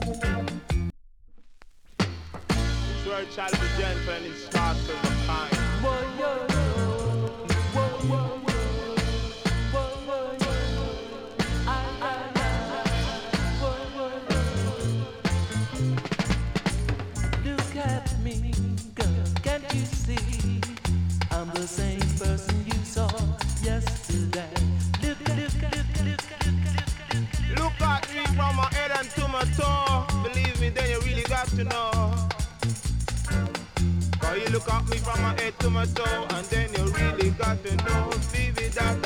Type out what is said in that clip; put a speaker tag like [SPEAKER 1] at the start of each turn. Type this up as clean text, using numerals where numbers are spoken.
[SPEAKER 1] This world shall be gentle and its thoughts will be kind.
[SPEAKER 2] Look at me, girl, can't you see? I'm the same person you saw yesterday.
[SPEAKER 1] Look at me from my head and to my toe. Believe me, then you really got to know. Cause you look at me from my head to my toe, and then you really got to know, baby, that